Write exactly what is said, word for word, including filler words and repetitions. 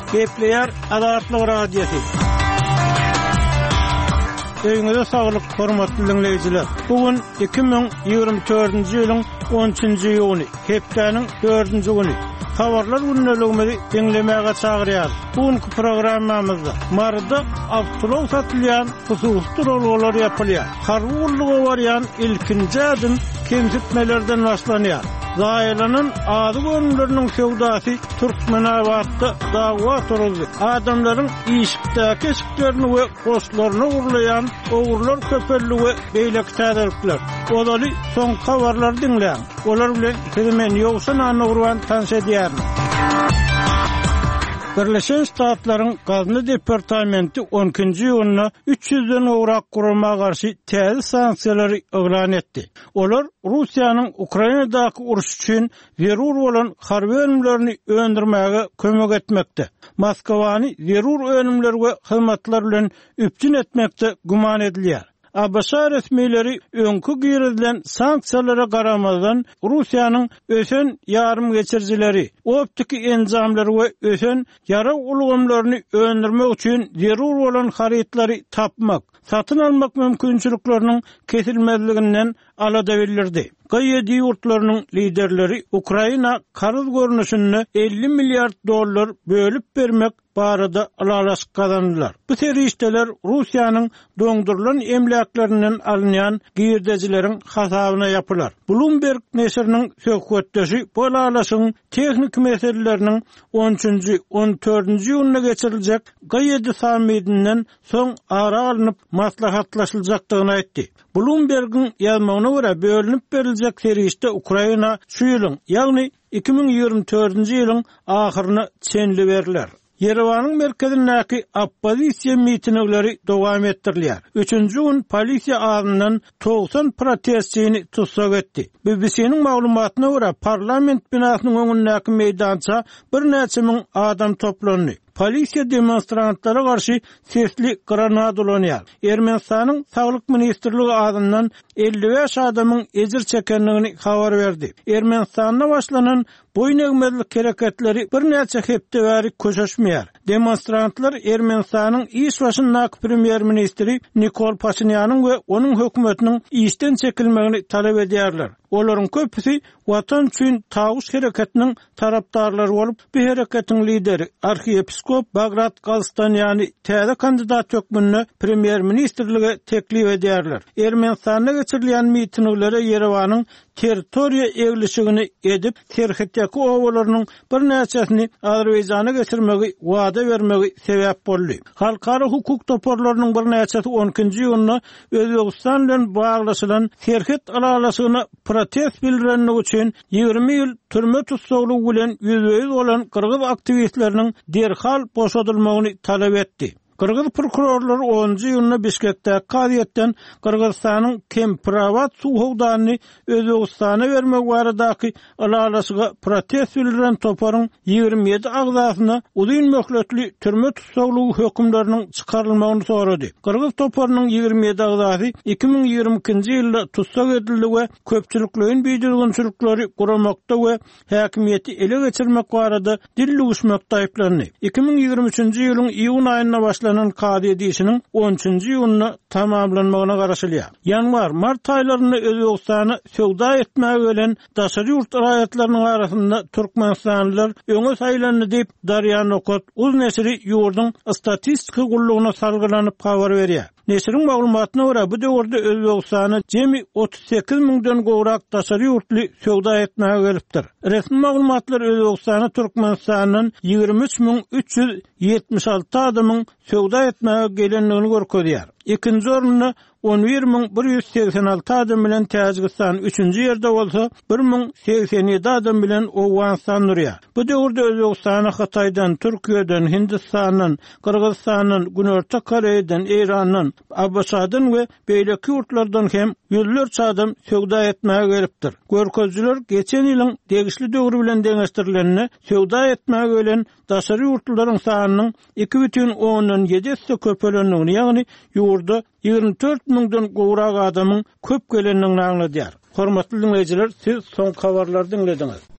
Gepleyer Adatlı Radyosu. Öňüňizde saglyk, hormatly dinleýijiler. Bugün iki bin ýygrimi dördünji ýylyň on üçünji ýuny, hepdeniň dördünji güni. Habarlar günneligimizi dinlemäge çagyrýar. Bugünkü programmamyzda marda awtolog satylýan hususy rollar ýapylýar. Harwurlygy barýan ilkinji adym kemsitmelerden başlanýar. Zaýlanın adı gönüllerinin sevdası Türkmenabatda dawa turuldy. Adamlaryň işikdäki eşiklerini we goslarını urlayan owurlar köpelligi beýlek täderikler. Olaly soň habarlar dinleýän. Olar bilen men ýogsan anagurwan tanış edýär. Birleşen Ştatlaryň Gazny departamenti on ikinji ýylyna üç yüzden owrak gurulmaga garşy täze sanksiýalary elan etdi. Olar Russiýanyň Ukrainadaky uruş üçin zerur bolan harby önümlerini öndürmäge kömek etmekde. Moskwany zerur önümler we hyzmatlar bilen üpjün etmekde guman edilýär. A B S resmiýetleri öňkü girdilen sanksiýalara garamazdan Russiýanyň ösen ýarym geçirjileri, optik enzamlary we ösen ýara ulgamlaryny öndürmek üçin zerur bolan harytlary tapmak, satyn almak mümkinçilikleriniň kesilmezliginden alada bildirdi. G Y D ýurtlarynyň liderleri Ukraina karız görnüşini elli milyar dollar bölüp bermek barada alalaşyk kazandylar. Bu terişdeler Russiýanyň doňdurulan emläklerinden alınýan girdejileriň hasabyna ýapylar. Bloomberg nesriniň söhbetdeşi bu alalaşygyň teknik meseleleriniň on üçünji on dördünji ýylyna geçiriljek G Y D sammidinden soň ara alınıp maslahatlaşyljakdygyny aýtdy. Bloomberg'in ýazmagyna görä bölünip beriljek terişde Ukraina şu ýylyň, ýagny iki bin ýygrimi dördünji ýylyň ahyryna çenli berilýär. Yerewanyň merkezindäki oppozisiýa mitingleri dowam etdirilýär. Üçünji gün polisiýa adından doksan protestçini tutsak etdi. B B C'niň maglumatyna görä parlament binasynyň öňündäki meýdança bir näçe miň adam toplandy. Polisiýa demonstrantlara garşy sesli granat ulanýar. Ermenistanyň Saglyk ministrligi adından elli beş adamyň ejir çekenligini habar berdi. Ermenistanda başlanan boýnegmezlik hereketleri bir näçe hepde bäri köşeşmeýär. Demonstrantlar Ermenistanyň iş başyndaky premier ministri Nikol Pashinýanyň we onuň hökümetiniň işden çekilmegini talap edýärler. Olaryň köpüsi watan üçin taýyş hereketiniň tarapdarlary bolup, bu hereketiň lideri arhiepiskop Bagrat Galstanýany täze kandidat hökmüne premier ministrlige teklip edýärler. Ermenistanda geçirilýän mitinglere Yerewanyň territoriýa eglisligini edip, terhetdäki owalarynyň bir näçesini Azerbaýjana geçirmegi wada bermegi sebäp boldy. Halkara hukuk toparlarynyň bir näçesi on ikinji ýylyna Özbegistan bilen baglaşylan terhet alalaşygyna protest bildirenlik üçin ýygrimi ýyl türme tutsaglygy bilen ýüzüýüz bolan kyrgyz aktivistleriniň derhal boşadylmagyny talap etdi. Kırgız prokurorları onuncu ýylyna Bişkekde Kaziýetden Kırgızstanyň Kempravat suw howdanyny Özbegistana bermek baradaky alalaşyga protest bildiren toparyň ýygrimi ýedi agzasyna uzun möhletli türme tutsaglygy hökümleriniň çykarylmagyny sorady. Kırgız toparynyň ýygrimi ýedi agzasy iki bin ýygrimi ikinji ýylda tutsak edildi we köpçüliklerin beýdirginçilikleri guramakda we häkimiýeti ele geçirmek barada dilli uçmakda aýplandy. iki bin ýygrimi üçünji ýylyň iýun aýyna başlanan Kadı edişinin on üçünji ýylyna tamamlanmagyna garaşylýar. Ýanwar mart aýlaryny Özbegistany söwda etmäge gelen daşary ýurt raýatlarynyň arasynda türkmenstanlylar öňe saýlandy diýip Darya Nokot uz nesri ýurduň statistika gullugyna salgylanyp habar berýär. Nesrin maglumatyna görä bu döwürde Özbegistany jemi otuz sekiz miňden gowrak daşary ýurtly söwda etmäge gelipdir. Resmi maglumatlar Özbegistany Türkmenistanyň ýygrimi üç miň üç ýüz ýetmiş alty adamyň söwda etmäge gelenligini görkezýär. İkinji orunny on bir miň bir ýüz seksen alty adam bilen Täjikistan üçünji ýerde bolsa bir miň seksen ýedi adam bilen Owganistan durýar. Bu döwürde Özbegistany Hataýdan, Türkiýeden, Hindistandan, Kyrgyzstandan, Günörtük Koreýadan, Iranyň, Abaşadan we beýleki ýurtlardan hem ýüzlerçe adam söwda etmäge gelipdir. Görkezjiler geçen ýylyň degişli döwrü bilen deňeşdirilenini söwda etmäge gelen daşary ýurtlaryň sanynyň iki бүтүн ondan ýedi köpelenligini, ýagny ýurda ýygrimi dört miňden gowrak adamyň köp gelenligini aňladýar. Hormatly dinleýijiler, siz soň habarlary dinlediňiz.